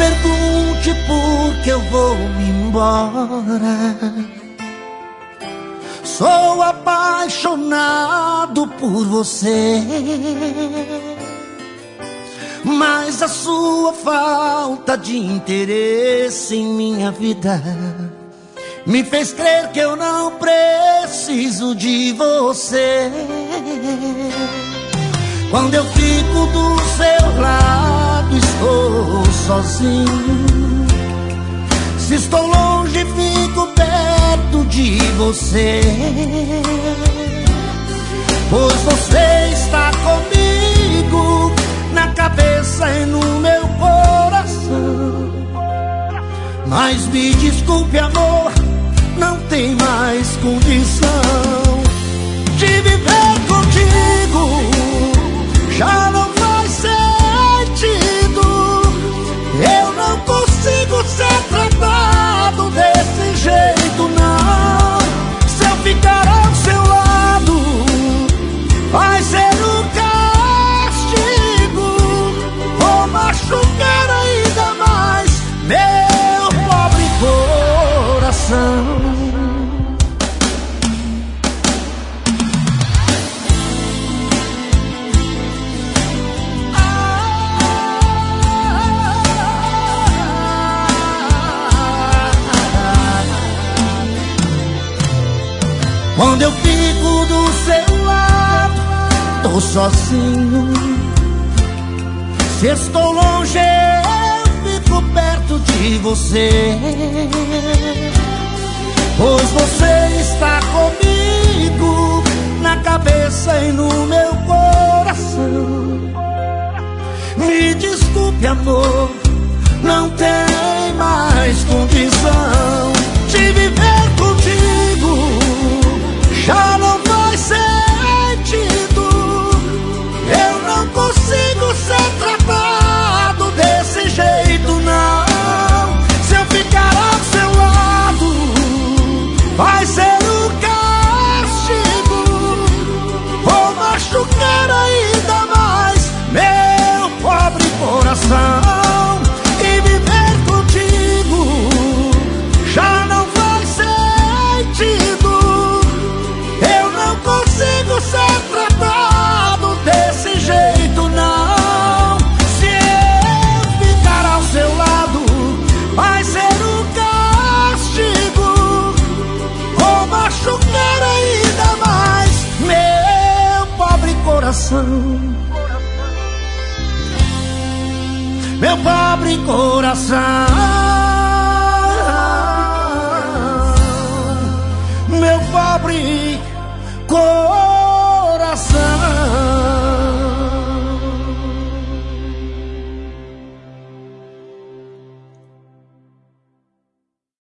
pergunte por que eu vou me embora. Sou apaixonado por você, mas a sua falta de interesse em minha vida me fez crer que eu não preciso de você. Quando eu fico do seu lado, estou sozinho. Se estou longe, fico perto de você, pois você está comigo na cabeça e no meu coração. Mas me desculpe, amor, não tem mais condição de viver contigo. Já não faz sentido. Eu não consigo ser tratado desse jeito, não. Se eu ficar ao seu lado, vai ser um castigo. Vou machucar ainda mais meu pobre coração. Quando eu fico do seu lado, tô sozinho. Se estou longe, eu fico perto de você, pois você está comigo na cabeça e no meu coração. Me desculpe, amor, não tem mais condição de viver contigo. Já não faz sentido. Eu não consigo ser tratado desse jeito, não. Se eu ficar ao seu lado, vai ser um castigo. Vou machucar ainda mais meu pobre coração. E viver contigo já não faz sentido. Ser tratado desse jeito, não. Se eu ficar ao seu lado, vai ser um castigo. Vou machucar ainda mais meu pobre coração. Meu pobre coração.